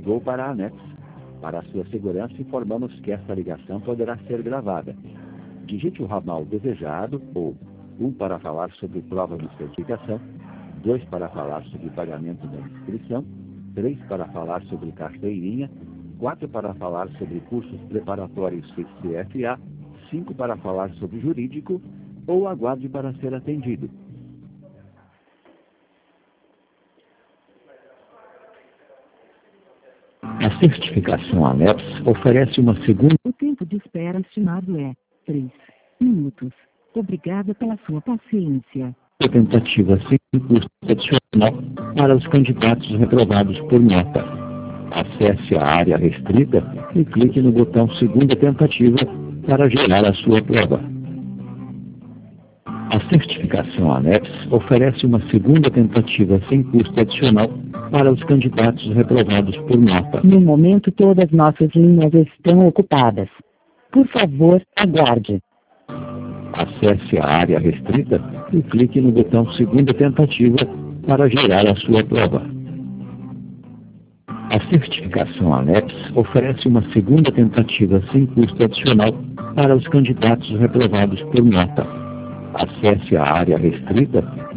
ligou para a ANEPS. Para a sua segurança, informamos que esta ligação poderá ser gravada. Digite o ramal desejado ou 1 para falar sobre prova de certificação, 2 para falar sobre pagamento da inscrição, 3 para falar sobre carteirinha, 4 para falar sobre cursos preparatórios CFA, 5 para falar sobre jurídico ou aguarde para ser atendido. A certificação ANEPS oferece uma segunda... O tempo de espera estimado é 3 minutos. Obrigada pela sua paciência. Tentativa sem custo adicional para os candidatos reprovados por nota. Acesse a área restrita e clique no botão Segunda Tentativa para gerar a sua prova. A certificação ANEPS oferece uma segunda tentativa sem custo adicional para os candidatos reprovados por nota. No momento, todas nossas linhas estão ocupadas. Por favor, aguarde. Acesse a área restrita e clique no botão Segunda Tentativa para gerar a sua prova. A certificação ANEPS oferece uma segunda tentativa sem custo adicional para os candidatos reprovados por nota. Acesse a área restrita